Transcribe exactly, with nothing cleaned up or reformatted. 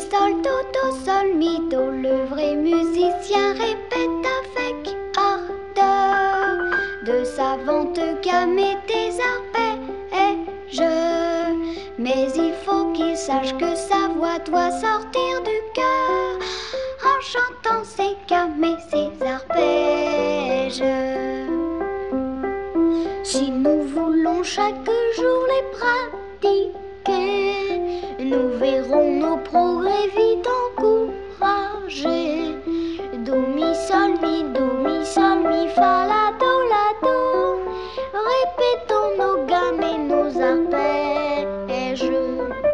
sol, do, do, sol, mi, do. Le vrai musicien répète avec ardeur de savantes gammes et des arpèges. Mais il faut qu'il sache que sa voix doit sortir du cœur en chantant ses gammes et ses arpèges. Si nous voulons chaque jour les pratiquer, nous verrons nos progrès vite encouragés. Do, mi, sol, mi, do, mi, sol, mi, fa, la, do, la, do. Répétons nos gammes et nos arpèges.